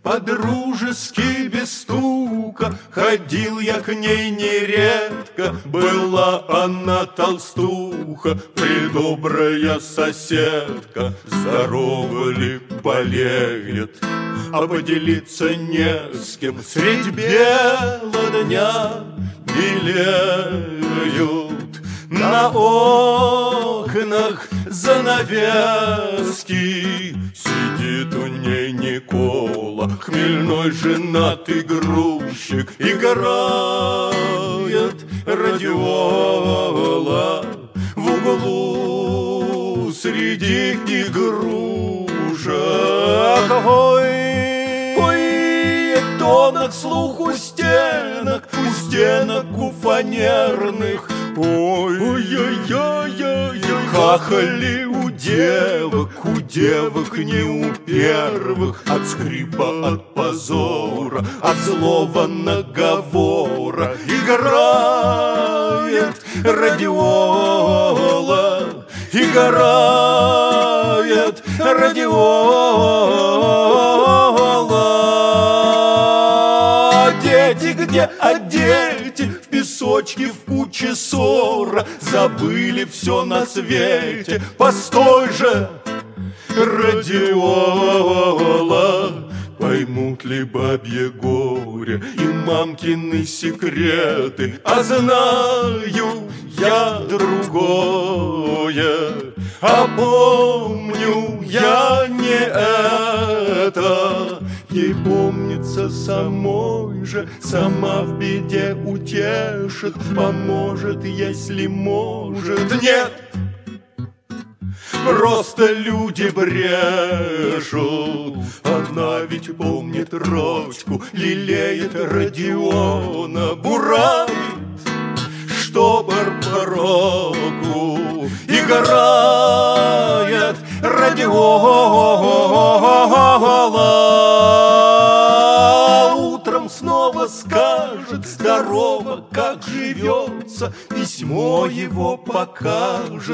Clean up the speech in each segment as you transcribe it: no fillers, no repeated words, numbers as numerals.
по-дружески без стука ходил я к ней нередко. Была она толстуха, предобрая соседка. Здорово ли, болеет, а поделиться не с кем. Средь бела дня белеют на окнах занавески. Сидит у ней Никола, хмельной женатый грузчик, играет радиола в углу среди игрушек. Ой, тонок слух у стенок, у фанерных. Ой-ой-ой-ой-ой, хахали у девок не у первых. От скрипа, от позора, от злого наговора играет радиола, играет радиола. Дети где, а дети в песочке, в куче ссора, забыли все на свете. Постой же, радиола, поймут ли бабье горе и мамкины секреты? А знаю я другое, а помню я не это. Ей помнится самой же, сама в беде утешит, поможет, если может. Нет, просто люди брешут. Одна ведь помнит Родьку, лелеет Родиона, буравит, что Барбароку играет радиола. Утром снова скажет здорово, как живется, письмо его покажет,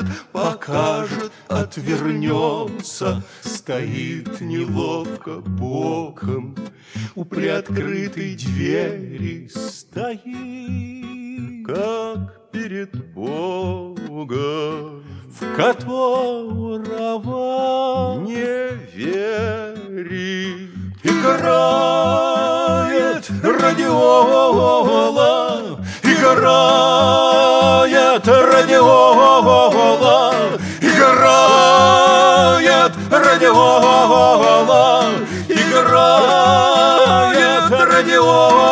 отвернется. Стоит неловко боком у приоткрытой двери, стоит, как перед Богом, в которого не верит. Играет радиола, играет радиола, играет радиола, играет радиола.